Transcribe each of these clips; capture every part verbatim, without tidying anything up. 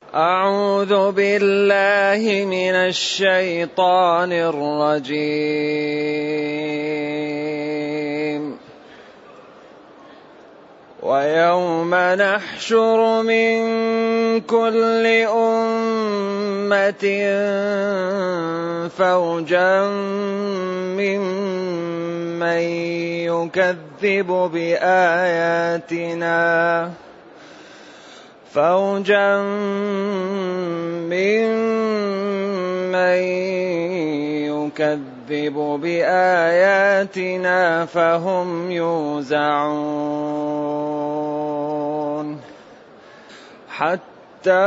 أعوذ بالله من الشيطان الرجيم. ويوم نحشر من كل أمة فوجا ممن يكذب بآياتنا فوجا ممن يكذب بآياتنا فهم يوزعون حتى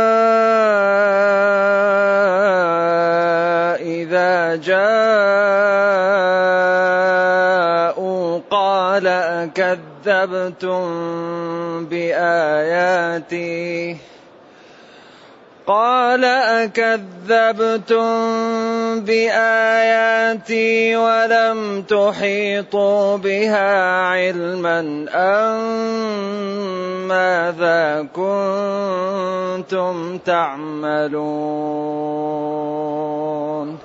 إذا جاءوا قال أكذبتم بآياتي قال أكذبتم بآياتي ولم تحيطوا بها علما أم ماذا كنتم تعملون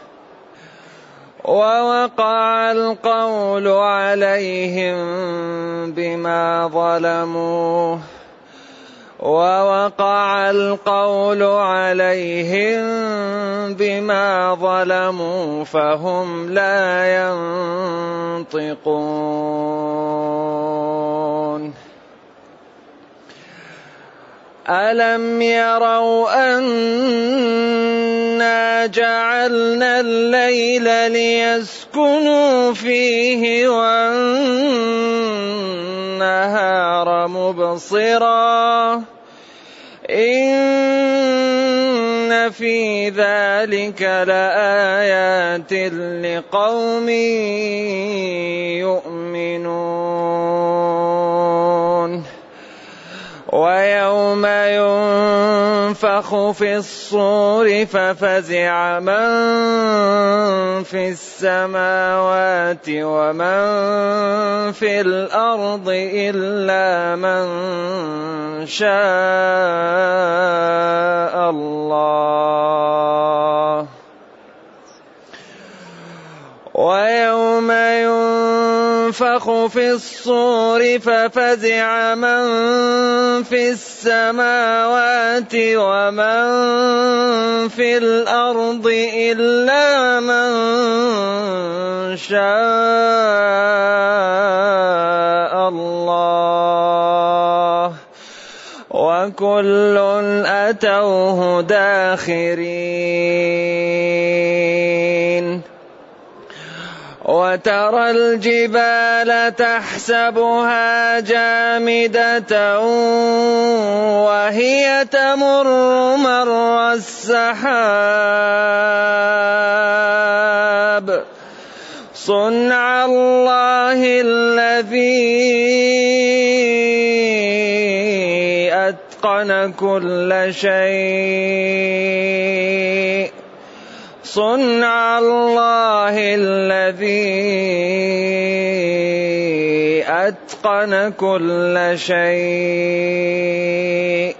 ووقع القول عليهم بما ظلموا ووقع القول عليهم بما ظلموا فهم لا ينطقون ألم يروا أنا جعلنا الليل ليسكنوا فيه والنهار مبصرا إن في ذلك لآيات لقوم يؤمنون ويوم ينفخ في الصور ففزع من في السماوات ومن في الأرض إلا من شاء الله ويوم ينفخ في الصور ففزع من في السماوات ومن في الأرض إلا من شاء الله وكل أتوه داخرين وترى الجبال تحسبها جامدة وهي تمر مر السحاب صنع الله الذي أتقن كل شيء صنع الله الذي أتقن كل شيء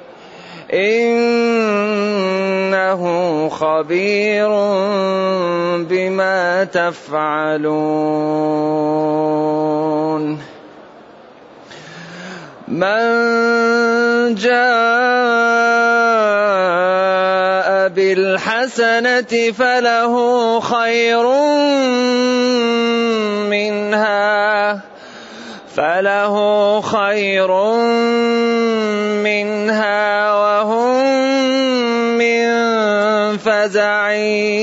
إنه خبير بما تفعلون من جاء بالحسنة فله خير منها فله خير منها وهم من فزع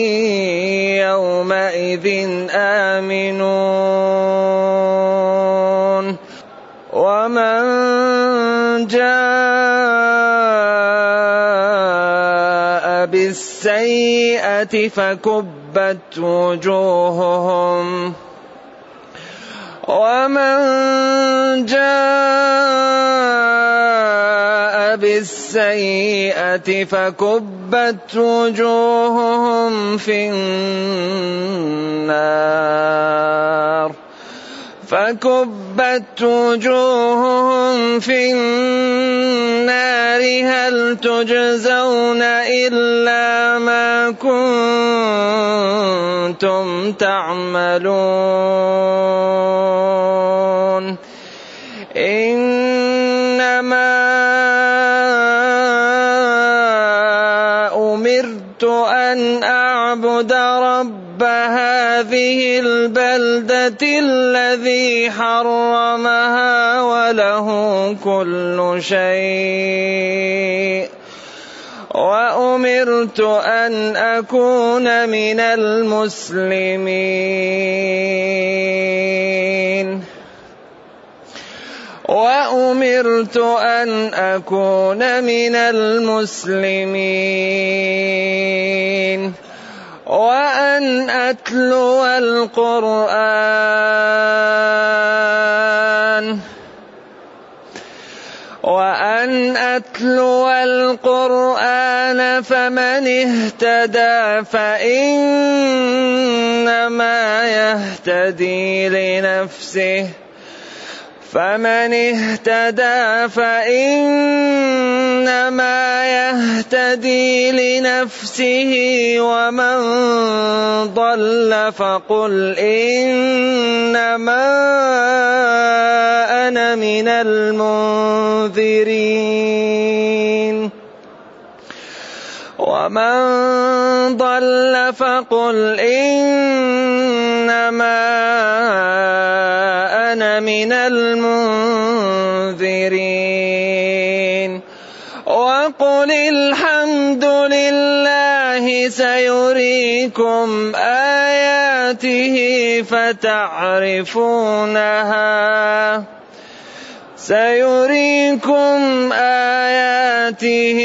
يومئذ آمنون ومن جاء بالسيئة فكبت وجوههم ومن جاء بالسيئة فكبت وجوههم في النار فكبت وجوههم في النار هل تجزون إلا ما كنتم تعملون إنما أمرت أن أعبد رب هذه البلدة الذي حرمها وله كل شيء وأمرت أن أكون من المسلمين وأمرت أن أكون من المسلمين وأن أتلو القرآن وأن أتلو القرآن فمن اهتدى فإنما يهتدي لنفسه فمن اهتدى فإنما يهتدي لنفسه ومن ضل فقل إنما أنا من المنذرين ومن ضل فقل إنما أنا من المنذرين وقل الحمد لله سيريكم آياته فتعرفونها سيريكم آياته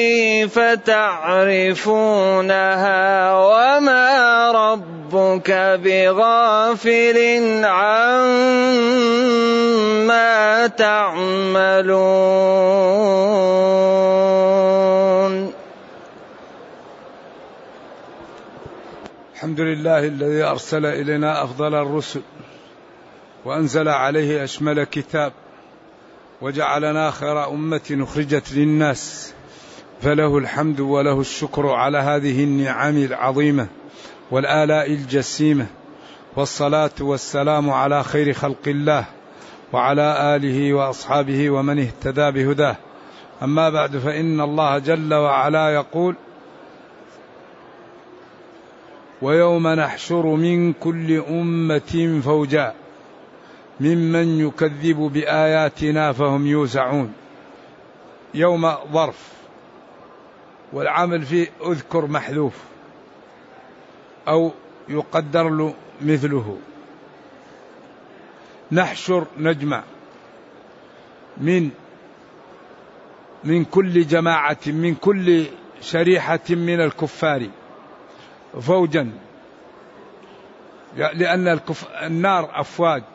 فتعرفونها وما ربك بغافل عما تعملون. الحمد لله الذي أرسل إلينا أفضل الرسل وأنزل عليه أشمل كتاب وجعلنا خير أمة أخرجت للناس فله الحمد وله الشكر على هذه النعم العظيمة والآلاء الجسيمة والصلاة والسلام على خير خلق الله وعلى آله وأصحابه ومن اهتدى بهداه. أما بعد فإن الله جل وعلا يقول ويوم نحشر من كل أمة فوجا ممن يكذب بآياتنا فهم يوزعون. يوم ظرف والعمل فيه أذكر محذوف أو يقدر له مثله. نحشر نجمع من من كل جماعة من كل شريحة من الكفار فوجا لأن الكف... النار أفواج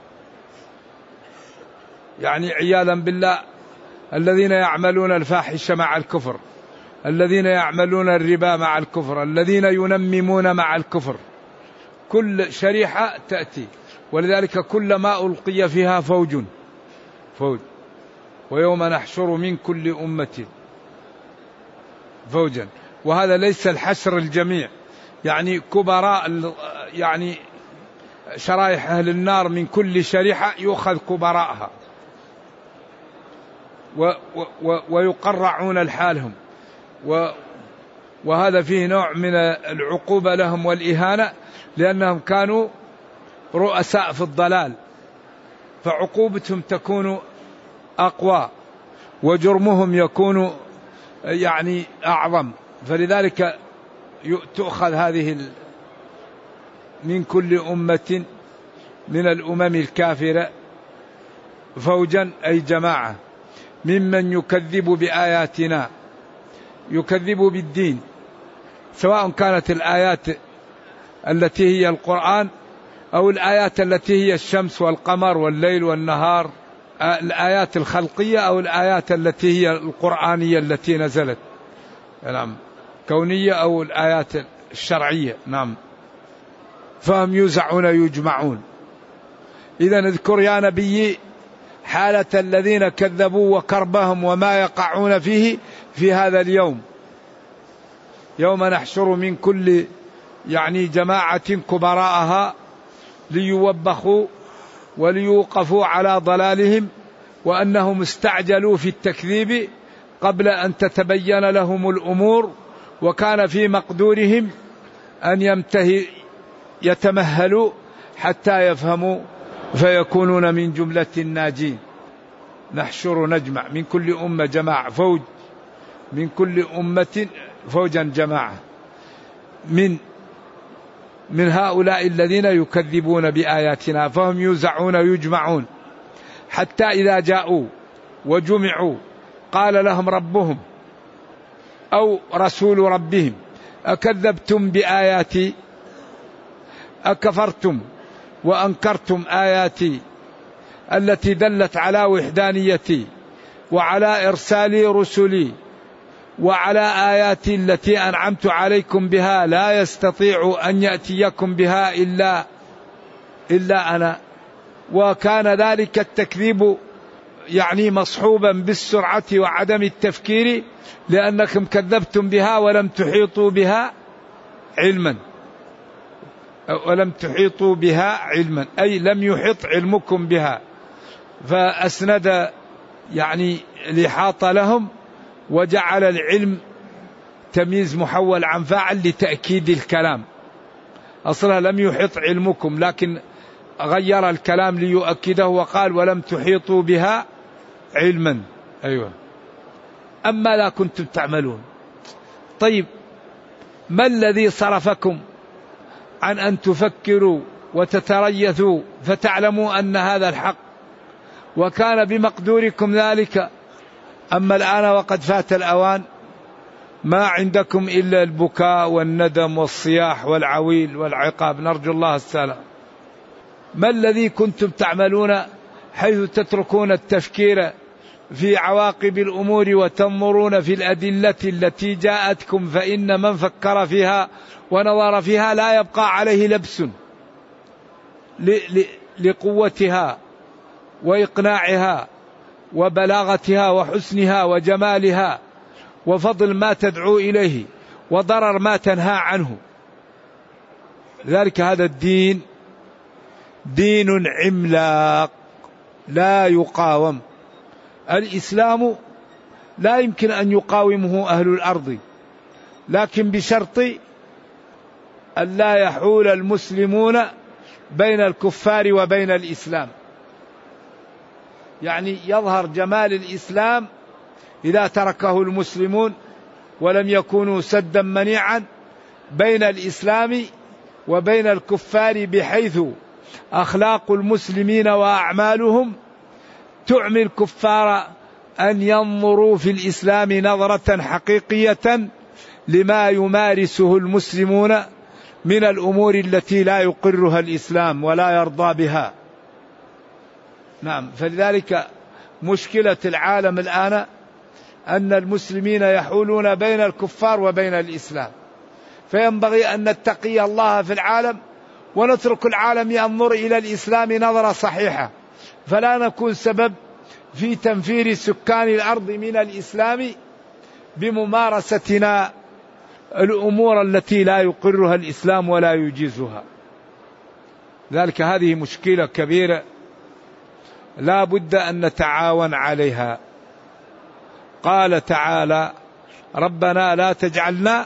يعني عياذا بالله الذين يعملون الفاحشة مع الكفر الذين يعملون الربا مع الكفر الذين ينممون مع الكفر كل شريحة تأتي ولذلك كلما ألقي فيها فوج فوج ويوم نحشر من كل أمة فوجا. وهذا ليس الحشر الجميع يعني كبراء يعني شرائح أهل النار من كل شريحة يؤخذ كبراءها و و ويقرعون لحالهم وهذا فيه نوع من العقوبة لهم والإهانة لأنهم كانوا رؤساء في الضلال فعقوبتهم تكون أقوى وجرمهم يكون يعني أعظم. فلذلك تؤخذ هذه من كل أمة من الأمم الكافرة فوجا أي جماعة ممن يكذب بآياتنا يكذب بالدين سواء كانت الآيات التي هي القرآن أو الآيات التي هي الشمس والقمر والليل والنهار الآيات الخلقية أو الآيات التي هي القرآنية التي نزلت نعم كونية أو الآيات الشرعية نعم فهم يوزعون يجمعون. إذا اذكر يا نبي حالة الذين كذبوا وكربهم وما يقعون فيه في هذا اليوم، يوم نحشر من كل يعني جماعة كبراءها ليوبخوا وليوقفوا على ضلالهم، وأنهم استعجلوا في التكذيب قبل أن تتبين لهم الأمور، وكان في مقدورهم أن يمتهي يتمهلوا حتى يفهموا فيكونون من جملة الناجين. نحشر نجمع من كل أمة جماعة، فوج من كل أمة فوجا جماعة من من هؤلاء الذين يكذبون بآياتنا، فهم يوزعون يجمعون حتى إذا جاءوا وجمعوا قال لهم ربهم أو رسول ربهم أكذبتم بآياتي أكفرتم وأنكرتم آياتي التي دلت على وحدانيتي وعلى إرسال رسلي وعلى آياتي التي أنعمت عليكم بها، لا يستطيع أن يأتيكم بها إلا إلا أنا. وكان ذلك التكذيب يعني مصحوبا بالسرعة وعدم التفكير، لأنكم كذبتم بها ولم تحيطوا بها علما، ولم تحيطوا بها علما أي لم يحط علمكم بها، فأسند يعني الإحاطة لهم وجعل العلم تمييز محول عن فاعل لتأكيد الكلام. أصلا لم يحط علمكم، لكن غير الكلام ليؤكده وقال ولم تحيطوا بها علما. أيوة. أما لا كنتم تعملون. طيب ما الذي صرفكم عن أن تفكروا وتتريثوا فتعلموا أن هذا الحق وكان بمقدوركم ذلك؟ أما الآن وقد فات الأوان، ما عندكم إلا البكاء والندم والصياح والعويل والعقاب، نرجو الله السلام. ما الذي كنتم تعملون حيث تتركون التفكير في عواقب الأمور وتنظرون في الأدلة التي جاءتكم؟ فإن من فكر فيها ونظر فيها لا يبقى عليه لبس لقوتها وإقناعها وبلاغتها وحسنها وجمالها وفضل ما تدعو إليه وضرر ما تنهى عنه. ذلك هذا الدين دين عملاق لا يقاوم. الإسلام لا يمكن أن يقاومه أهل الأرض، لكن بشرط أن لا يحول المسلمون بين الكفار وبين الإسلام. يعني يظهر جمال الإسلام إذا تركه المسلمون ولم يكونوا سدا منيعا بين الإسلام وبين الكفار، بحيث أخلاق المسلمين وأعمالهم تعمي الكفار أن ينظروا في الإسلام نظرة حقيقية لما يمارسه المسلمون من الأمور التي لا يقرها الإسلام ولا يرضى بها. نعم، فلذلك مشكلة العالم الآن أن المسلمين يحولون بين الكفار وبين الإسلام، فينبغي أن نتقي الله في العالم ونترك العالم ينظر إلى الإسلام نظرة صحيحة، فلا نكون سبب في تنفير سكان الأرض من الإسلام بممارستنا الأمور التي لا يقرها الإسلام ولا يجيزها. ذلك هذه مشكلة كبيرة لا بد أن نتعاون عليها. قال تعالى ربنا لا تجعلنا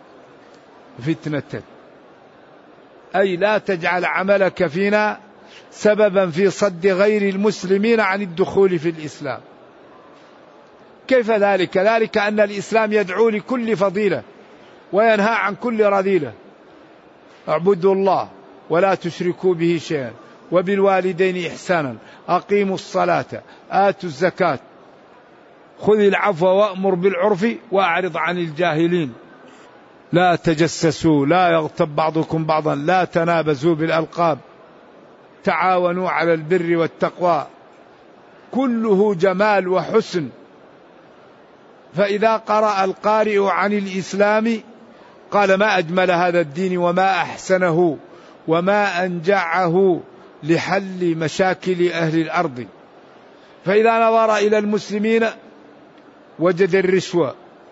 فتنة، أي لا تجعل عملك فينا سببا في صد غير المسلمين عن الدخول في الإسلام. كيف ذلك؟ ذلك أن الإسلام يدعو لكل فضيلة وينهى عن كل رذيلة. اعبدوا الله ولا تشركوا به شيئا وبالوالدين إحسانا أقيموا الصلاة آتوا الزكاة خذ العفو وأمر بالعرف وأعرض عن الجاهلين لا تجسسوا لا يغتب بعضكم بعضا لا تنابزوا بالألقاب تعاونوا على البر والتقوى، كله جمال وحسن. فإذا قرأ القارئ عن الإسلام قال ما أجمل هذا الدين وما أحسنه وما أنجعه لحل مشاكل أهل الأرض. فإذا نظر إلى المسلمين وجد الرشوة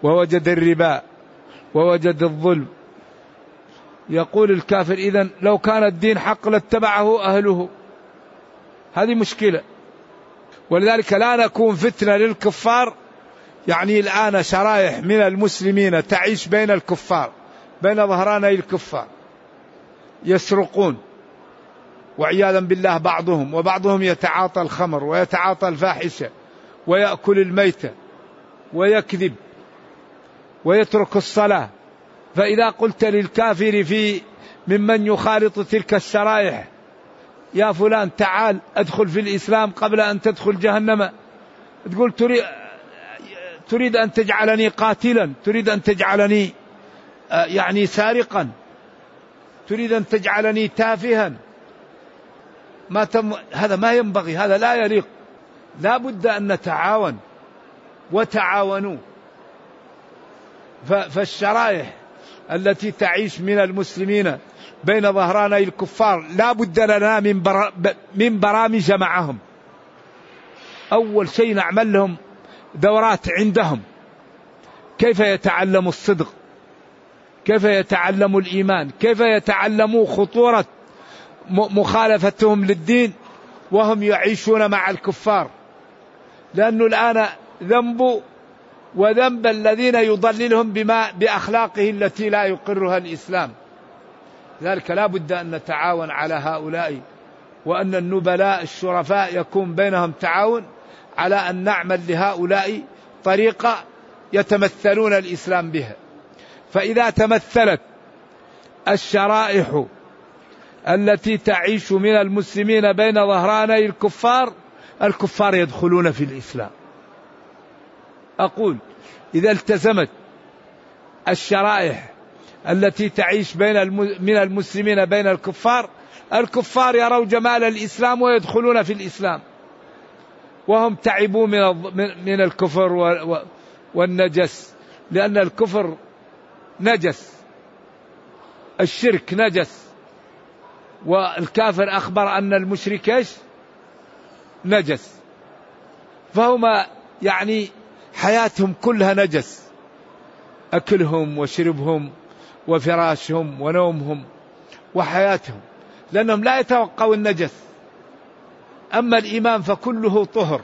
ووجد الربا ووجد الظلم. يقول الكافر إذن لو كان الدين حق لاتبعه أهله. هذه مشكلة، ولذلك لا نكون فتنة للكفار. يعني الآن شرائح من المسلمين تعيش بين الكفار، بين ظهراني الكفار، يسرقون وعياذا بالله بعضهم، وبعضهم يتعاطى الخمر ويتعاطى الفاحشة ويأكل الميتة ويكذب ويترك الصلاة. فإذا قلت للكافر في ممن يخالط تلك الشرائح يا فلان تعال أدخل في الإسلام قبل أن تدخل جهنم، تقول تريد, تريد أن تجعلني قاتلا، تريد أن تجعلني يعني سارقا، تريد أن تجعلني تافها. ما تم... هذا ما ينبغي، هذا لا يليق. لا بد أن نتعاون، وتعاونوا. ف... فالشرائح التي تعيش من المسلمين بين ظهراني الكفار لا بد لنا من, بر... من برامج معهم. أول شيء نعمل لهم دورات عندهم، كيف يتعلموا الصدق، كيف يتعلموا الإيمان، كيف يتعلموا خطورة مخالفتهم للدين وهم يعيشون مع الكفار. لأنه الآن ذنب وذنب الذين يضللهم بما بأخلاقه التي لا يقرها الإسلام. لذلك لا بد أن نتعاون على هؤلاء، وأن النبلاء الشرفاء يكون بينهم تعاون على أن نعمل لهؤلاء طريقة يتمثلون الإسلام بها. فإذا تمثلت الشرائح التي تعيش من المسلمين بين ظهراني الكفار، الكفار يدخلون في الإسلام. أقول إذا التزمت الشرائح التي تعيش بين من المسلمين بين الكفار، الكفار يروا جمال الإسلام ويدخلون في الإسلام، وهم تعبوا من من الكفر والنجس. لأن الكفر نجس، الشرك نجس، والكافر أخبر أن المشرك نجس، فهما يعني حياتهم كلها نجس، أكلهم وشربهم وفراشهم ونومهم وحياتهم، لأنهم لا يتوقعوا النجس. أما الإيمان فكله طهر.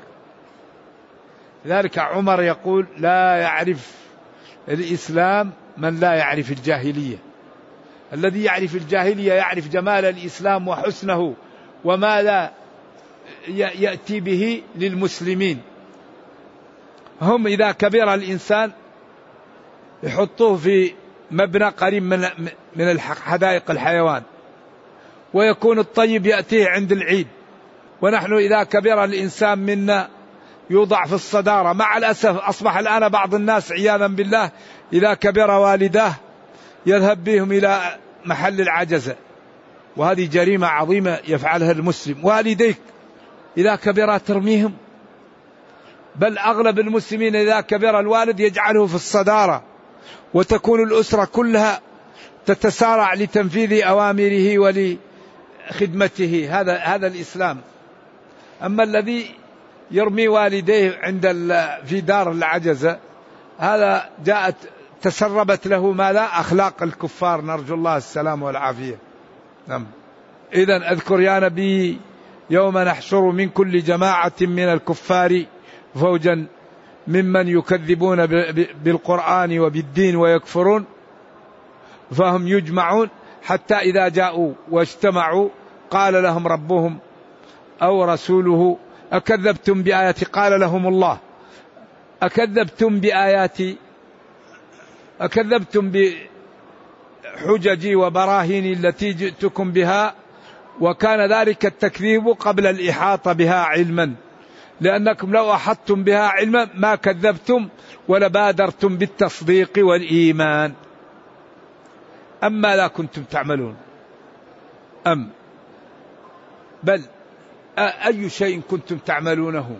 لذلك عمر يقول لا يعرف الإسلام من لا يعرف الجاهلية. الذي يعرف الجاهلية يعرف جمال الإسلام وحسنه وماذا يأتي به للمسلمين. هم إذا كبر الإنسان يحطوه في مبنى قريب من من حدائق الحيوان، ويكون الطيب يأتيه عند العيد. ونحن إذا كبر الإنسان منا يوضع في الصدارة. مع الأسف أصبح الآن بعض الناس عياذا بالله إذا كبر والداه يذهب بهم إلى محل العجزة، وهذه جريمة عظيمة يفعلها المسلم. والديك إذا كبر ترميهم، بل أغلب المسلمين إذا كبر الوالد يجعله في الصدارة، وتكون الأسرة كلها تتسارع لتنفيذ أوامره ولخدمته. هذا هذا الإسلام. أما الذي يرمي والديه عند في دار العجزة، هذا جاءت تسربت له ماذا؟ أخلاق الكفار، نرجو الله السلام والعافية. نعم. إذن أذكر يا نبي يوم نحشر من كل جماعة من الكفار فوجا ممن يكذبون بالقرآن وبالدين ويكفرون، فهم يجمعون حتى إذا جاءوا واجتمعوا قال لهم ربهم أو رسوله أكذبتم بآياتي، قال لهم الله أكذبتم بآياتي، أكذبتم بحججي وبراهيني التي جئتكم بها، وكان ذلك التكذيب قبل الإحاطة بها علما، لأنكم لو أحطتم بها علما ما كذبتم ولبادرتم بالتصديق والإيمان. أما لا كنتم تعملون، أم بل أي شيء كنتم تعملونه؟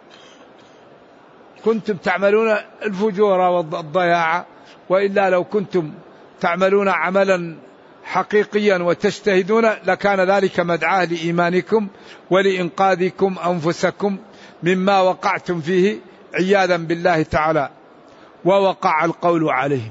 كنتم تعملون الفجور والضياع، وإلا لو كنتم تعملون عملا حقيقيا وتجتهدون لكان ذلك مدعاة لإيمانكم ولإنقاذكم أنفسكم مما وقعتم فيه عياذا بالله تعالى. ووقع القول عليهم،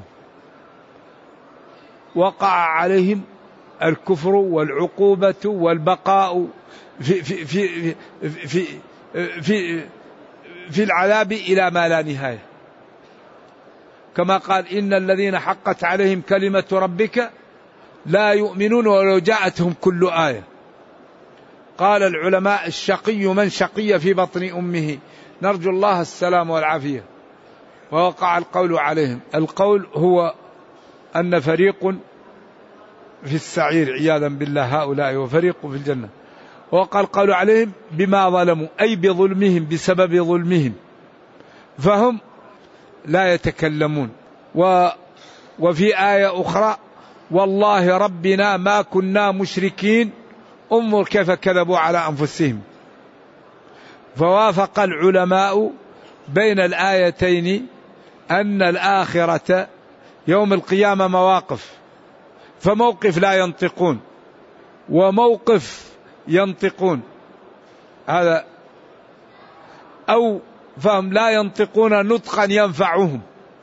وقع عليهم الكفر والعقوبة والبقاء في في في في في, في العذاب إلى ما لا نهاية، كما قال إن الذين حقت عليهم كلمة ربك لا يؤمنون ولو جاءتهم كل آية. قال العلماء الشقي من شقي في بطن أمه، نرجو الله السلام والعافية. ووقع القول عليهم، القول هو أن فريق في السعير عياذا بالله هؤلاء وفريق في الجنة. ووقع القول عليهم بما ظلموا أي بظلمهم، بسبب ظلمهم، فهم لا يتكلمون. و وفي آية أخرى والله ربنا ما كنا مشركين، انظر كيف كذبوا على أنفسهم. فوافق العلماء بين الآيتين أن الآخرة يوم القيامة مواقف، فموقف لا ينطقون وموقف ينطقون، هذا أو فهم لا ينطقون نطقا ينفعهم،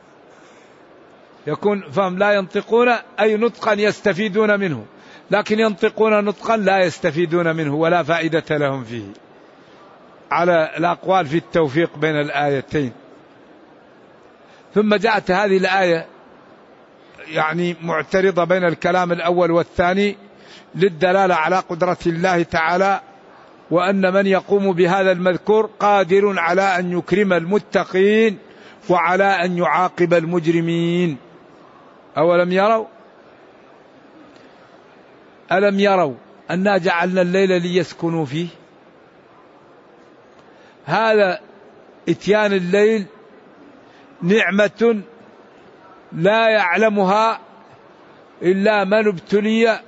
يكون فهم لا ينطقون أي نطقا يستفيدون منه، لكن ينطقون نطقا لا يستفيدون منه ولا فائدة لهم فيه، على الأقوال في التوفيق بين الآيتين. ثم جاءت هذه الآية يعني معترضة بين الكلام الأول والثاني للدلالة على قدرة الله تعالى، وأن من يقوم بهذا المذكور قادر على أن يكرم المتقين وعلى أن يعاقب المجرمين. أولم يروا ألم يروا أنا جعلنا الليل ليسكنوا فيه، هذا إتيان الليل نعمة لا يعلمها إلا من ابتلي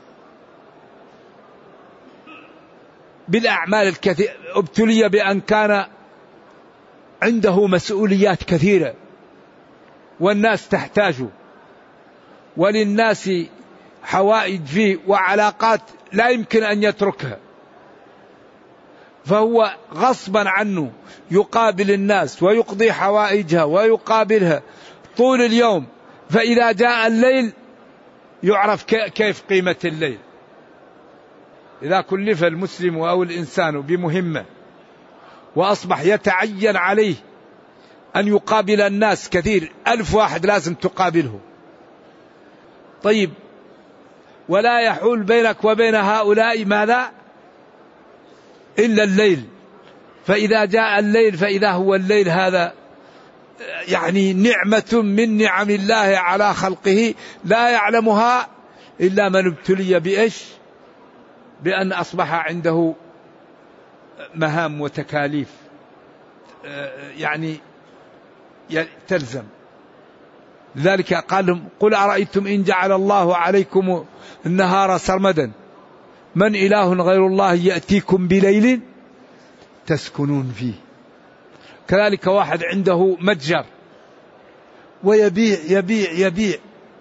بالأعمال الكثيرة، ابتلي بأن كان عنده مسؤوليات كثيرة والناس تحتاجه، وللناس حوائج فيه وعلاقات لا يمكن أن يتركها، فهو غصبا عنه يقابل الناس ويقضي حوائجها ويقابلها طول اليوم. فإذا جاء الليل يعرف كيف قيمة الليل. إذا كلف المسلم أو الإنسان بمهمة وأصبح يتعين عليه أن يقابل الناس كثير، ألف واحد لازم تقابله، طيب ولا يحول بينك وبين هؤلاء ماذا إلا الليل، فإذا جاء الليل فإذا هو الليل هذا يعني نعمة من نعم الله على خلقه لا يعلمها إلا من ابتلي بإيش؟ بأن أصبح عنده مهام وتكاليف يعني تلزم. لذلك قال لهم قل أرأيتم إن جعل الله عليكم النهار سرمدا من إله غير الله يأتيكم بليل تسكنون فيه. كذلك واحد عنده متجر ويبيع يبيع يبيع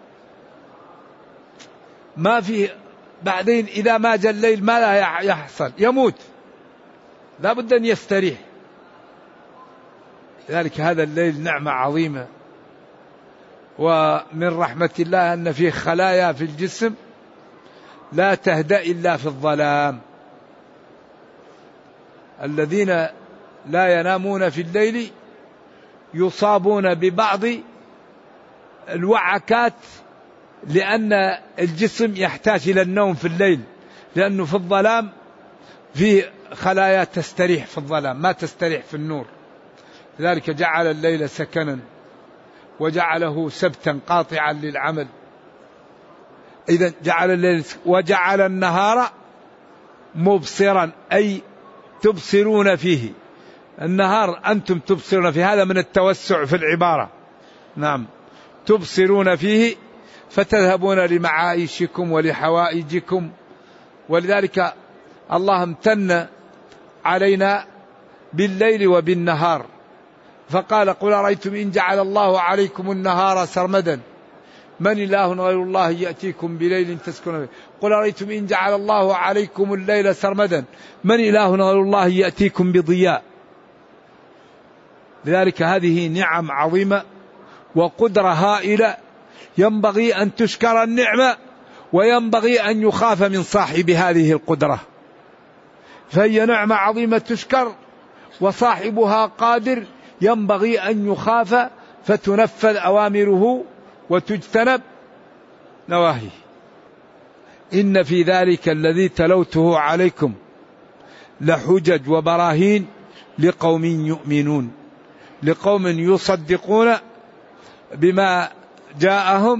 ما في، بعدين إذا ما جاء الليل ما لا يحصل يموت، لا بد أن يستريح. لذلك هذا الليل نعمة عظيمة، ومن رحمة الله أن فيه خلايا في الجسم لا تهدأ إلا في الظلام. الذين لا ينامون في الليل يصابون ببعض الوعكات، لأن الجسم يحتاج إلى النوم في الليل، لأنه في الظلام في خلايا تستريح في الظلام ما تستريح في النور. لذلك جعل الليل سكنا وجعله سبتا قاطعا للعمل. إذا جعل الليل وجعل النهار مبصرا أي تبصرون فيه، النهار أنتم تبصرون فيه، هذا من التوسع في العبارة، نعم تبصرون فيه فتذهبون لمعايشكم ولحوائجكم. ولذلك الله امتن علينا بالليل وبالنهار، فقال قل أرأيتم إن جعل الله عليكم النهار سرمدا من إله غير الله يأتيكم بليل تسكنون فيه. قل أرأيتم إن جعل الله عليكم الليل سرمدا من إله غير الله يأتيكم بضياء. لذلك هذه نعم عظيمة وقدرة هائلة، ينبغي أن تشكر النعمة وينبغي أن يخاف من صاحب هذه القدرة، فهي نعمة عظيمة تشكر، وصاحبها قادر ينبغي أن يخاف فتنفذ أوامره وتجتنب نواهيه. إن في ذلك الذي تلوته عليكم لحجج وبراهين لقوم يؤمنون، لقوم يصدقون بما جاءهم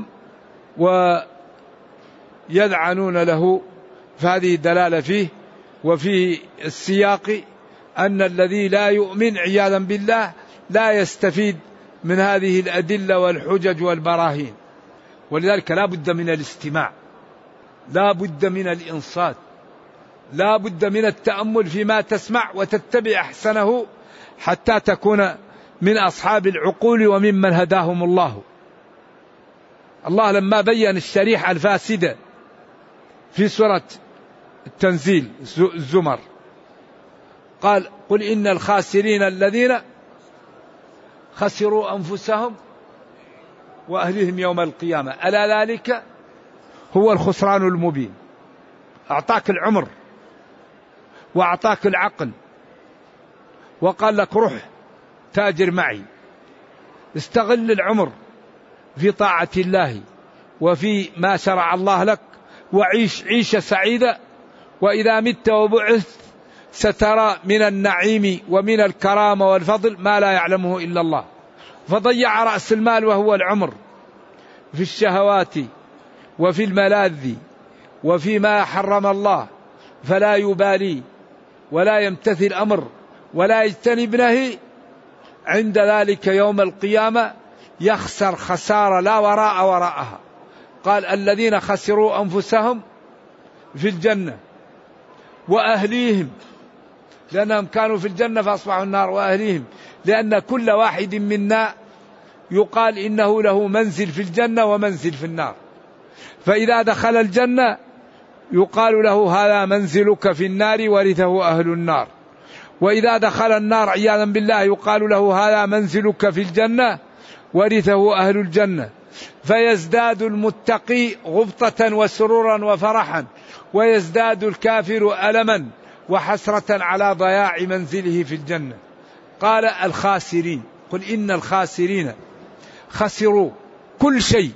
ويذعنون له. فهذه دلالة فيه. وفي السياق أن الذي لا يؤمن عياذا بالله لا يستفيد من هذه الأدلة والحجج والبراهين، ولذلك لا بد من الاستماع، لا بد من الإنصات، لا بد من التأمل فيما تسمع وتتبع أحسنه حتى تكون من أصحاب العقول وممن هداهم الله. الله لما بين الشريحة الفاسدة في سورة التنزيل الزمر قال: قل إن الخاسرين الذين خسروا أنفسهم وأهلهم يوم القيامة ألا ذلك هو الخسران المبين. أعطاك العمر وأعطاك العقل وقال لك روح تاجر معي، استغل العمر في طاعة الله وفي ما شرع الله لك، وعيش عيشة سعيدة، وإذا مت وبعثت سترى من النعيم ومن الكرامة والفضل ما لا يعلمه إلا الله. فضيع رأس المال وهو العمر في الشهوات وفي الملاذ وفي ما حرم الله، فلا يبالي ولا يمتثل أمر ولا يجتنب نهي، عند ذلك يوم القيامة يخسر خسارة لا وراء وراءها. قال: الذين خسروا أنفسهم في الجنة وأهليهم، لأنهم كانوا في الجنة فأصبحوا النار، وأهليهم لأن كل واحد منا يقال إنه له منزل في الجنة ومنزل في النار، فإذا دخل الجنة يقال له هذا منزلك في النار ورثه أهل النار، وإذا دخل النار عياذا بالله يقال له هذا منزلك في الجنة ورثه أهل الجنة، فيزداد المتقي غبطة وسرورا وفرحا، ويزداد الكافر ألما وحسرة على ضياع منزله في الجنة. قال: الخاسرين، قل إن الخاسرين خسروا كل شيء،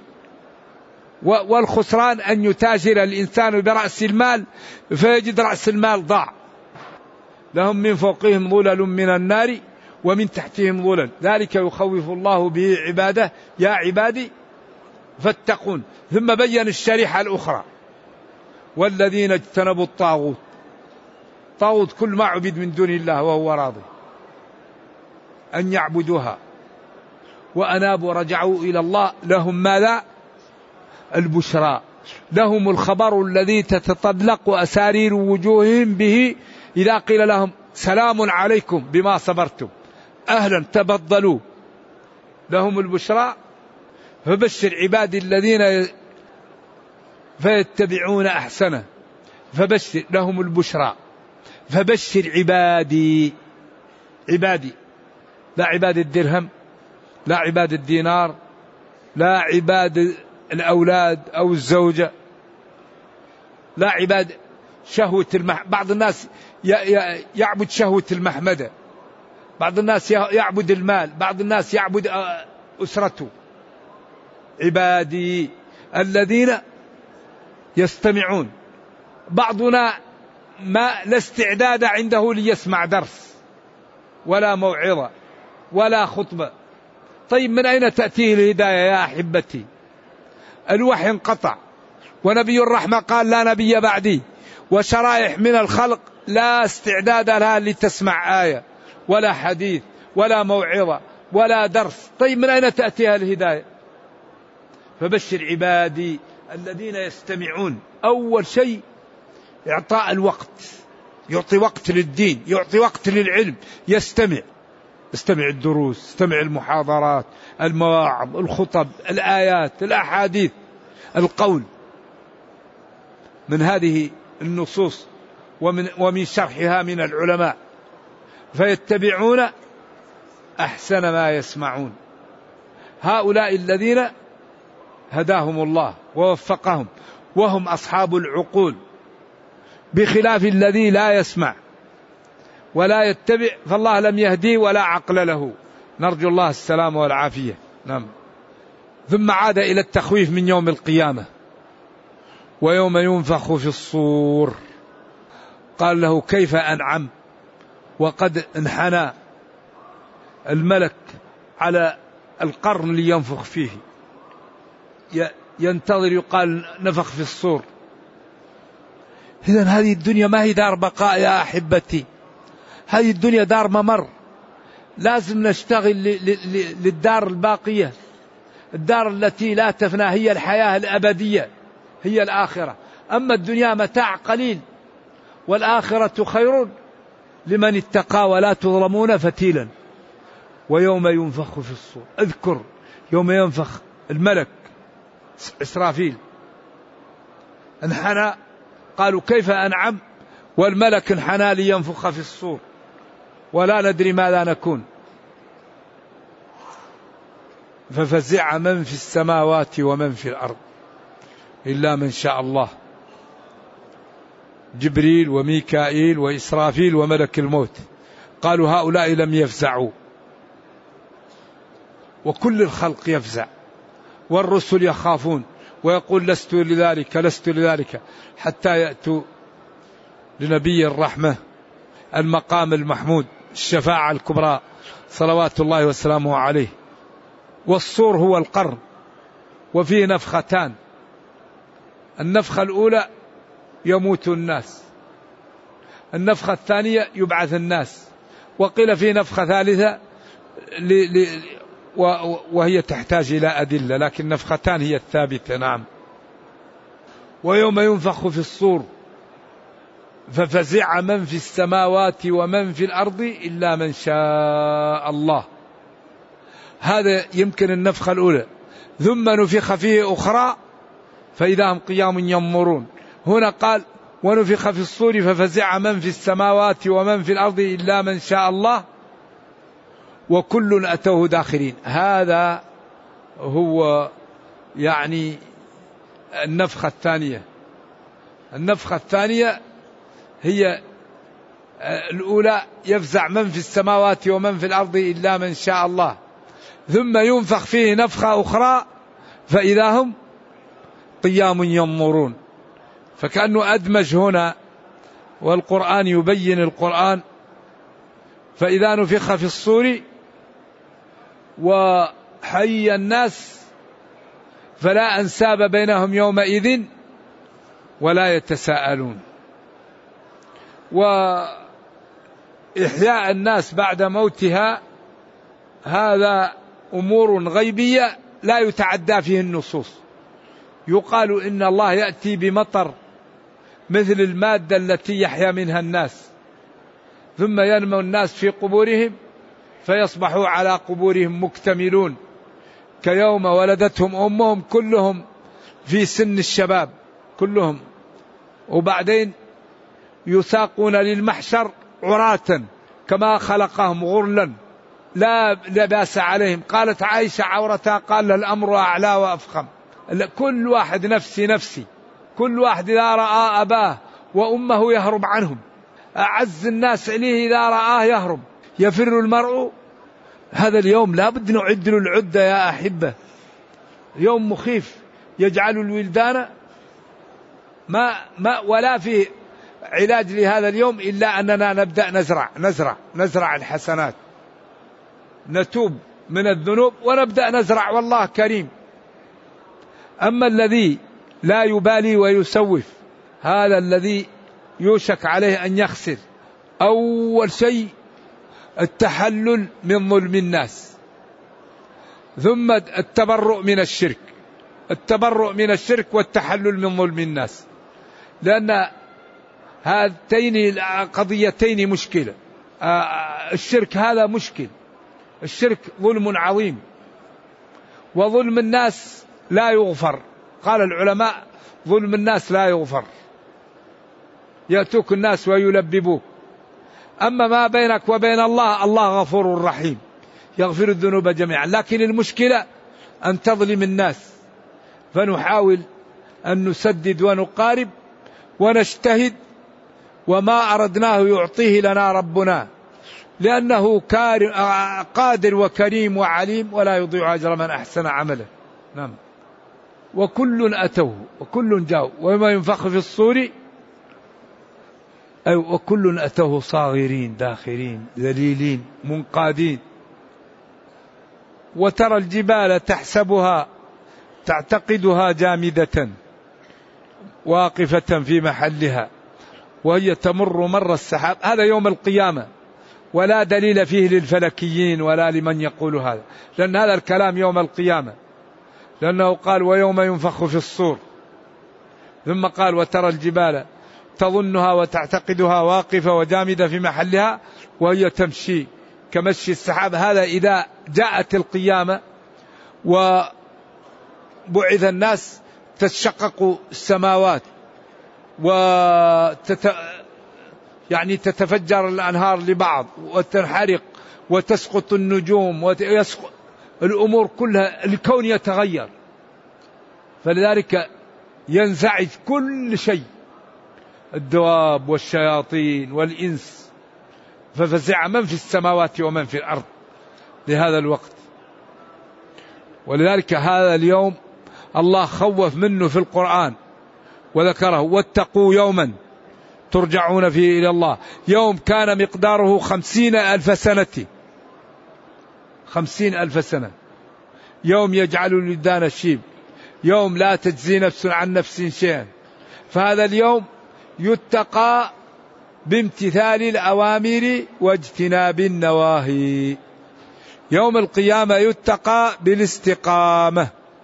والخسران أن يتاجر الإنسان برأس المال فيجد رأس المال ضاع. لهم من فوقهم ظلل من النار ومن تحتهم ظلل، ذلك يخوف الله به عباده يا عبادي فاتقون. ثم بين الشريحة الأخرى: والذين اجتنبوا الطاغوت، طاغوت كل ما عبد من دون الله وهو راضي أن يعبدوها، وأنابوا رجعوا إلى الله، لهم ماذا؟ البشرى، لهم الخبر الذي تتطلق أسارير وجوههم به إذا قيل لهم سلام عليكم بما صبرتم أهلا تبضلوا، لهم البشرى. فبشر عبادي الذين فيتبعون أحسنه، فبشر لهم البشرى. فبشر عبادي، عبادي لا عباد الدرهم، لا عباد الدينار، لا عباد الأولاد أو الزوجة، لا عباد شهوة المح... بعض الناس ي... ي... يعبد شهوة المحمدة، بعض الناس يعبد المال، بعض الناس يعبد أسرته. عبادي الذين يستمعون. بعضنا ما لا استعداد عنده ليسمع درس ولا موعظة ولا خطبة. طيب من أين تأتيه الهداية يا أحبتي؟ الوحي انقطع، ونبي الرحمة قال لا نبي بعدي، وشرائح من الخلق لا استعداد لها لتسمع آية ولا حديث ولا موعظة ولا درس. طيب من أين تأتيها الهداية؟ فبشر عبادي الذين يستمعون. أول شيء إعطاء الوقت، يعطي وقت للدين، يعطي وقت للعلم، يستمع، استمع الدروس، استمع المحاضرات، المواعظ، الخطب، الآيات، الأحاديث، القول من هذه النصوص ومن, ومن شرحها من العلماء. فيتبعون أحسن ما يسمعون. هؤلاء الذين هداهم الله ووفقهم وهم أصحاب العقول، بخلاف الذي لا يسمع ولا يتبع فالله لم يهديه ولا عقل له. نرجو الله السلام والعافية. نعم. ثم عاد إلى التخويف من يوم القيامة. ويوم ينفخ في الصور قال له كيف أنعم وقد انحنى الملك على القرن لينفخ فيه، ينتظر يقال نفخ في الصور. إذن هذه الدنيا ما هي دار بقاء يا أحبتي، هذه الدنيا دار ممر، لازم نشتغل للدار الباقية، الدار التي لا تفنى، هي الحياة الأبدية، هي الآخرة. أما الدنيا متاع قليل، والآخرة خير لمن اتقى ولا تظلمون فتيلا. ويوم ينفخ في الصور، اذكر يوم ينفخ الملك إسرافيل انحنى، قالوا كيف أنعم والملك انحنى لينفخ في الصور ولا ندري ماذا نكون. ففزع من في السماوات ومن في الأرض إلا من شاء الله، جبريل وميكائيل وإسرافيل وملك الموت. قالوا هؤلاء لم يفزعوا، وكل الخلق يفزع، والرسل يخافون ويقول لست لذلك لست لذلك، حتى يأتوا لنبي الرحمة المقام المحمود الشفاعة الكبرى صلوات الله وسلامه عليه. والصور هو القرن، وفيه نفختان، النفخة الأولى يموت الناس، النفخة الثانية يبعث الناس، وقيل في نفخة ثالثة وهي تحتاج إلى أدلة، لكن نفختان هي الثابتة. نعم. ويوم ينفخ في الصور ففزع من في السماوات ومن في الأرض إلا من شاء الله. هذا يمكن النفخة الأولى، ثم نفخ فيه أخرى فإذا هم قيام ينظرون. هنا قال ونفخ في الصور ففزع من في السماوات ومن في الأرض إلا من شاء الله وكل أتوه داخرين. هذا هو يعني النفخة الثانية. النفخة الثانية هي الأولى يفزع من في السماوات ومن في الأرض إلا من شاء الله، ثم ينفخ فيه نفخة أخرى فإذا هم قيام ينظرون. فكأنه أدمج هنا، والقرآن يبين القرآن. فإذا نفخ في الصور وحي الناس فلا أنساب بينهم يومئذ ولا يتساءلون. وإحياء الناس بعد موتها هذا أمور غيبية لا يتعدى فيه النصوص. يقال إن الله يأتي بمطر مثل المادة التي يحيا منها الناس، ثم ينمو الناس في قبورهم فيصبحوا على قبورهم مكتملون كيوم ولدتهم أمهم، كلهم في سن الشباب كلهم، وبعدين يساقون للمحشر عراة كما خلقهم غرلا لا لباس عليهم. قالت عائشة عورتها قال الأمر أعلى وأفخم. كل واحد نفسي نفسي، كل واحد إذا رأى أباه وأمه يهرب عنهم، أعز الناس عليه إذا رآه يهرب، يفر المرء. هذا اليوم لا بد نعد له العدة يا أحبة، يوم مخيف يجعل الولدان ما ما ولا في علاج لهذا اليوم إلا أننا نبدأ نزرع نزرع نزرع الحسنات، نتوب من الذنوب ونبدأ نزرع، والله كريم. أما الذي لا يبالي ويسوف هذا الذي يوشك عليه أن يخسر. أول شيء التحلل من ظلم الناس، ثم التبرؤ من الشرك، التبرؤ من الشرك والتحلل من ظلم الناس، لأن هاتين القضيتين مشكلة. الشرك هذا مشكل، الشرك ظلم عظيم، وظلم الناس لا يغفر. قال العلماء ظلم الناس لا يغفر، يأتوك الناس ويلببوك. أما ما بينك وبين الله، الله غفور رحيم يغفر الذنوب جميعا. لكن المشكلة أن تظلم الناس، فنحاول أن نسدد ونقارب ونجتهد، وما أردناه يعطيه لنا ربنا، لأنه قادر وكريم وعليم، ولا يضيع أجر من أحسن عمله. نعم. وكل أتوه وكل جاءوا وما ينفخ في الصور أي وكل أتوه صاغرين داخرين ذليلين منقادين. وترى الجبال تحسبها تعتقدها جامدة واقفة في محلها وهي تمر مر السحاب. هذا يوم القيامة، ولا دليل فيه للفلكيين ولا لمن يقول هذا، لأن هذا الكلام يوم القيامة، لأنه قال ويوم ينفخ في الصور، ثم قال وترى الجبال تظنها وتعتقدها واقفة وجامدة في محلها وهي تمشي كمشي السحاب. هذا إذا جاءت القيامة وبعث الناس تشقق السماوات وتت... يعني تتفجر الأنهار لبعض وتنحرق وتسقط النجوم ويسقط الأمور كلها، الكون يتغير، فلذلك ينزعج كل شيء، الدواب والشياطين والإنس، ففزع من في السماوات ومن في الأرض لهذا الوقت. ولذلك هذا اليوم الله خوف منه في القرآن وذكره واتقوا يوما ترجعون فيه إلى الله، يوم كان مقداره خمسين ألف سنة، خمسين ألف سنة، يوم يجعل الولدان الشيب، يوم لا تجزي نفس عن نفس شيئا. فهذا اليوم يتقى بامتثال الأوامر واجتناب النواهي. يوم القيامة يتقى بالاستقامة،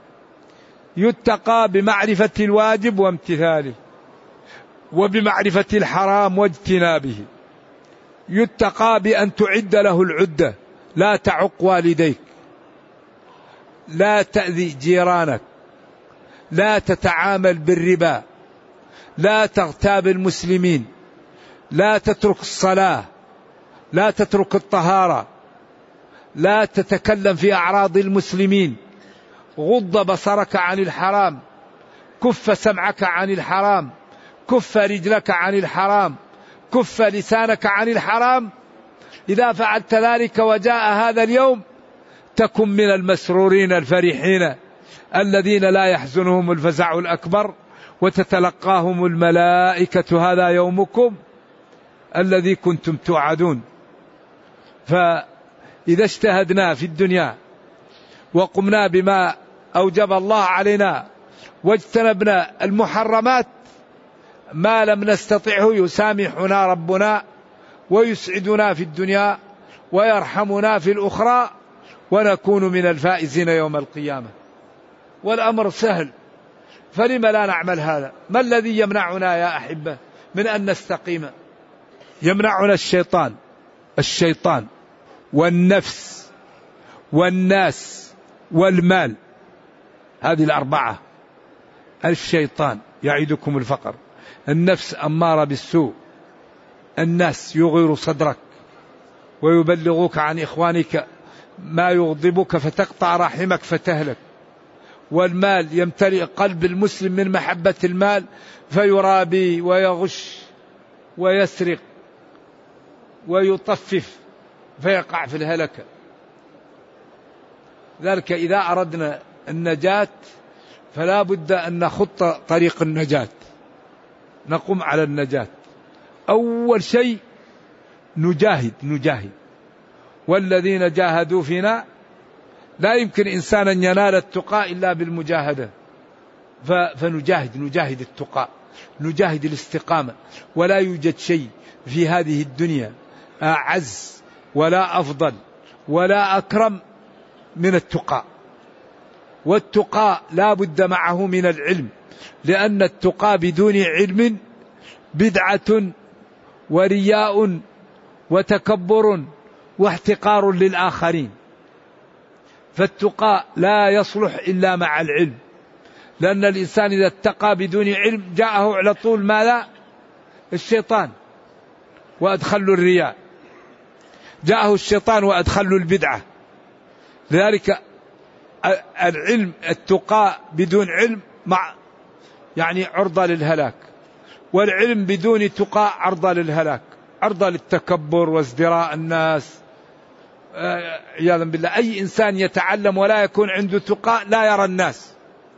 يتقى بمعرفة الواجب وامتثاله، وبمعرفة الحرام واجتنابه، يتقى بأن تعد له العدة، لا تعق والديك، لا تأذي جيرانك، لا تتعامل بالربا، لا تغتاب المسلمين، لا تترك الصلاة، لا تترك الطهارة، لا تتكلم في أعراض المسلمين، غض بصرك عن الحرام، كف سمعك عن الحرام، كف رجلك عن الحرام، كف لسانك عن الحرام. إذا فعلت ذلك وجاء هذا اليوم تكن من المسرورين الفرحين الذين لا يحزنهم الفزع الأكبر، وتتلقاهم الملائكة هذا يومكم الذي كنتم توعدون. فإذا اجتهدنا في الدنيا وقمنا بما أوجب الله علينا واجتنبنا المحرمات، ما لم نستطعه يسامحنا ربنا ويسعدنا في الدنيا ويرحمنا في الأخرى، ونكون من الفائزين يوم القيامة. والأمر سهل، فلما لا نعمل هذا؟ ما الذي يمنعنا يا أحبة من أن نستقيم؟ يمنعنا الشيطان، الشيطان والنفس والناس والمال، هذه الأربعة. الشيطان يعيدكم الفقر، النفس أمارة بالسوء، الناس يغير صدرك ويبلغوك عن إخوانك ما يغضبك فتقطع رحمك فتهلك، والمال يمتلئ قلب المسلم من محبة المال فيرابي ويغش ويسرق ويطفف فيقع في الهلكة. ذلك إذا أردنا النجاة فلا بد أن نخط طريق النجاة، نقوم على النجاة. أول شيء نجاهد نجاهد والذين جاهدوا فينا. لا يمكن إنسان أن ينال التقى إلا بالمجاهدة، فنجاهد نجاهد التقى، نجاهد الاستقامة. ولا يوجد شيء في هذه الدنيا أعز ولا أفضل ولا أكرم من التقى. والتقى لا بد معه من العلم، لأن التقى بدون علم بدعة ورياء وتكبر واحتقار للآخرين. فالتقى لا يصلح إلا مع العلم، لأن الإنسان إذا اتقى بدون علم جاءه على طول ماذا؟ الشيطان وأدخل الرياء، جاءه الشيطان وأدخل البدعة. لذلك العلم التقاء بدون علم مع يعني عرضة للهلاك، والعلم بدون تقاء عرضة للهلاك، عرضة للتكبر وازدراء الناس عياذا بالله. أي إنسان يتعلم ولا يكون عنده تقاء لا يرى الناس،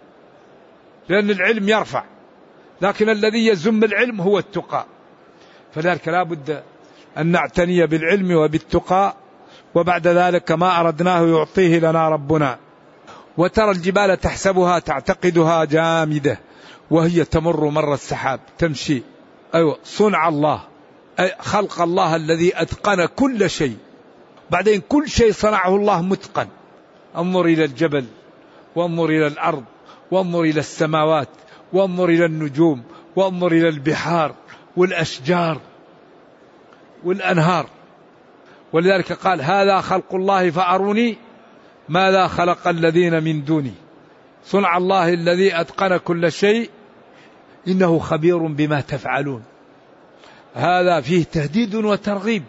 لأن العلم يرفع، لكن الذي يزم العلم هو التقاء. فذلك لا بد أن نعتني بالعلم وبالتقاء، وبعد ذلك ما أردناه يعطيه لنا ربنا. وترى الجبال تحسبها تعتقدها جامدة وهي تمر مر السحاب، تمشي. أيوة، صنع الله، أي خلق الله الذي أتقن كل شيء، بعدين كل شيء صنعه الله متقن. انظر إلى الجبل، وانظر إلى الأرض، وانظر إلى السماوات، وانظر إلى النجوم، وانظر إلى البحار والأشجار والأنهار. ولذلك قال هذا خلق الله فأروني ماذا خلق الذين من دوني. صنع الله الذي أتقن كل شيء إنه خبير بما تفعلون. هذا فيه تهديد وترغيب،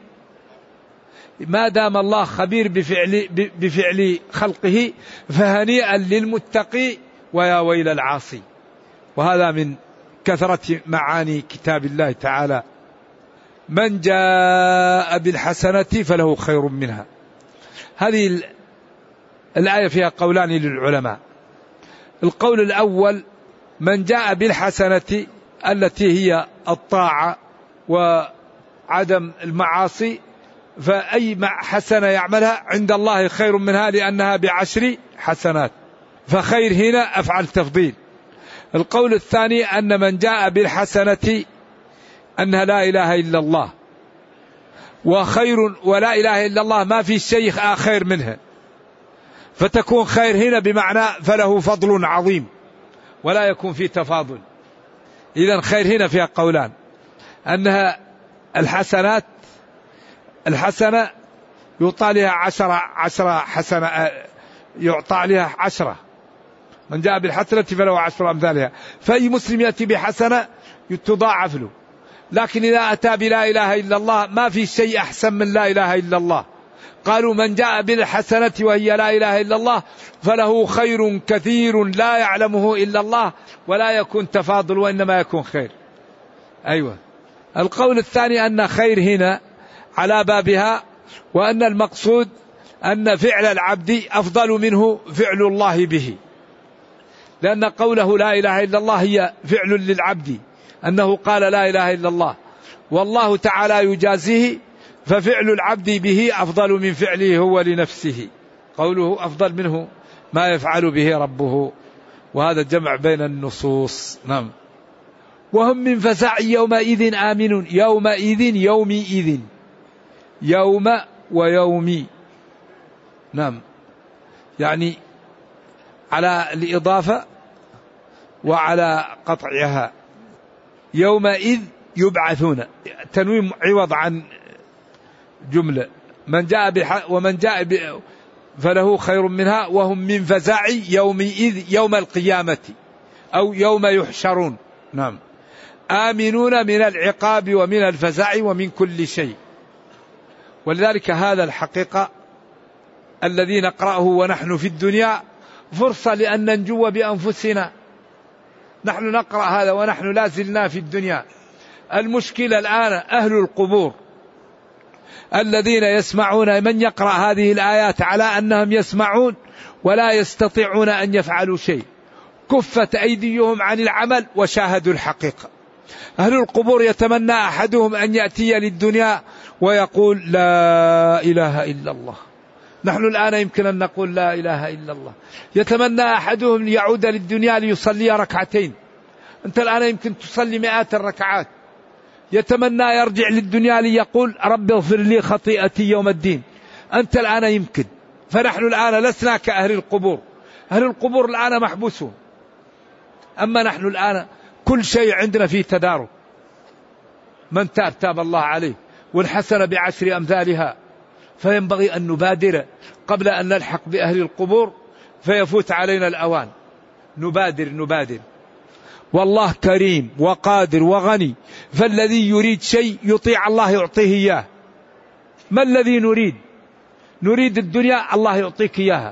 ما دام الله خبير بفعل, بفعل خلقه فهنيئا للمتقي ويا ويل العاصي. وهذا من كثرة معاني كتاب الله تعالى. من جاء بالحسنة فله خير منها. هذه الآية فيها قولان للعلماء. القول الأول من جاء بالحسنة التي هي الطاعة وعدم المعاصي، فأي حسنة يعملها عند الله خير منها لأنها بعشر حسنات، فخير هنا أفعل تفضيل. القول الثاني أن من جاء بالحسنة أنها لا إله إلا الله، وخير ولا إله إلا الله ما في شيء آخر منها، فتكون خير هنا بمعنى فله فضل عظيم ولا يكون في تفاضل. إذن خير هنا فيها قولان، أنها الحسنات الحسنة يعطى لها عشرة عشرة حسنة، يعطى لها عشرة. من جاء بالحسنة فله عشر أمثالها، فأي مسلم يأتي بحسنة تضاعف له. لكن إذا أتى بلا إله إلا الله ما في شيء أحسن من لا إله إلا الله. قالوا من جاء بالحسنة وهي لا إله إلا الله فله خير كثير لا يعلمه إلا الله، ولا يكون تفاضل وإنما يكون خير. أيوة. القول الثاني أن خير هنا على بابها، وأن المقصود أن فعل العبد أفضل منه فعل الله به، لأن قوله لا إله إلا الله هي فعل للعبد، أنه قال لا إله إلا الله والله تعالى يجازيه، ففعل العبد به أفضل من فعله هو لنفسه. قوله أفضل منه ما يفعل به ربه، وهذا جمع بين النصوص. نعم. وهم من فزع يومئذ آمنون. يومئذ يومئذ، يوم ويومي. نعم، يعني على الإضافة وعلى قطعها. يومئذ يبعثون، تنوين عوض عن جملة. من جاء بح ومن جاء ب فله خير منها. وهم من فزع يومئذ يوم القيامة أو يوم يحشرون. نعم. آمنون من العقاب ومن الفزع ومن كل شيء. ولذلك هذا الحقيقة الذي نقرأه ونحن في الدنيا فرصة لأن ننجو بأنفسنا. نحن نقرأ هذا ونحن لا زلنا في الدنيا. المشكلة الآن أهل القبور الذين يسمعون من يقرأ هذه الآيات على أنهم يسمعون ولا يستطيعون أن يفعلوا شيء، كفت أيديهم عن العمل وشاهدوا الحقيقة. أهل القبور يتمنى أحدهم أن يأتي للدنيا ويقول لا إله إلا الله. نحن الآن يمكن أن نقول لا إله إلا الله. يتمنى أحدهم ليعود للدنيا ليصلي ركعتين، أنت الآن يمكن تصلي مئات الركعات. يتمنى يرجع للدنيا ليقول رب اغفر لي خطيئتي يوم الدين، أنت الآن يمكن. فنحن الآن لسنا كأهل القبور. أهل القبور الآن محبوسون، أما نحن الآن كل شيء عندنا فيه تدارك. من تاب تاب الله عليه، والحسنة بعشر أمثالها. فينبغي أن نبادر قبل أن نلحق بأهل القبور فيفوت علينا الأوان. نبادر نبادر. والله كريم وقادر وغني، فالذي يريد شيء يطيع الله يعطيه إياه. ما الذي نريد؟ نريد الدنيا، الله يعطيك إياها.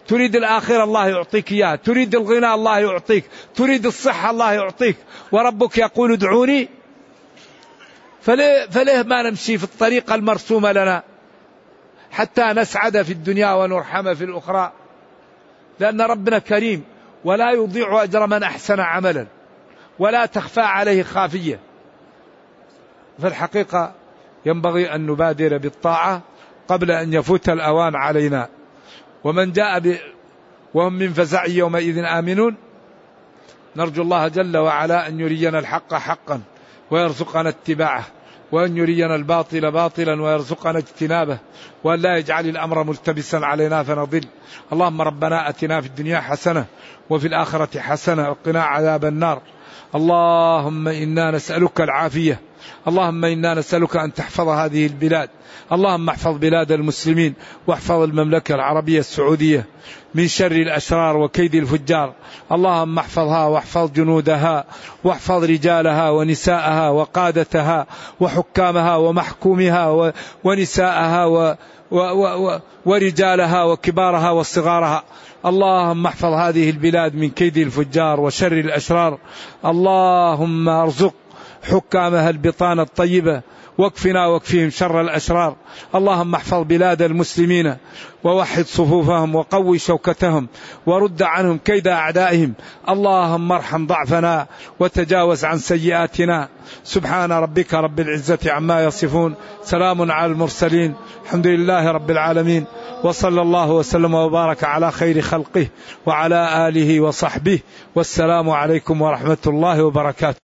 تريد الآخرة الله يعطيك إياها، تريد الغنى الله يعطيك، تريد الصحة الله يعطيك، وربك يقول ادعوني. فليه, فليه ما نمشي في الطريقة المرسومة لنا حتى نسعد في الدنيا ونرحم في الأخرى؟ لأن ربنا كريم ولا يضيع أجر من أحسن عملا ولا تخفى عليه خافية. في الحقيقة ينبغي أن نبادر بالطاعة قبل أن يفوت الأوان علينا. ومن جاء ب... وهم من فزع يومئذ آمنون. نرجو الله جل وعلا أن يرينا الحق حقا ويرزقنا اتباعه، وأن يرينا الباطل باطلا ويرزقنا اجتنابه، وأن لا يجعل الأمر ملتبسا علينا فنضل. اللهم ربنا أتنا في الدنيا حسنة وفي الآخرة حسنة وقنا عذاب النار. اللهم إنا نسألك العافية، اللهم إنا نسألك أن تحفظ هذه البلاد، اللهم احفظ بلاد المسلمين واحفظ المملكة العربية السعودية من شر الأشرار وكيد الفجار. اللهم احفظها واحفظ جنودها واحفظ رجالها ونساءها وقادتها وحكامها ومحكومها ونساءها و و و ورجالها وكبارها وصغارها. اللهم احفظ هذه البلاد من كيد الفجار وشر الأشرار. اللهم ارزق حكامها البطانة الطيبة واكفنا واكفيهم شر الأشرار. اللهم احفظ بلاد المسلمين ووحد صفوفهم وقوي شوكتهم ورد عنهم كيد أعدائهم. اللهم ارحم ضعفنا وتجاوز عن سيئاتنا. سبحان ربك رب العزة عما يصفون، سلام على المرسلين، الحمد لله رب العالمين، وصلى الله وسلم وبارك على خير خلقه وعلى آله وصحبه، والسلام عليكم ورحمة الله وبركاته.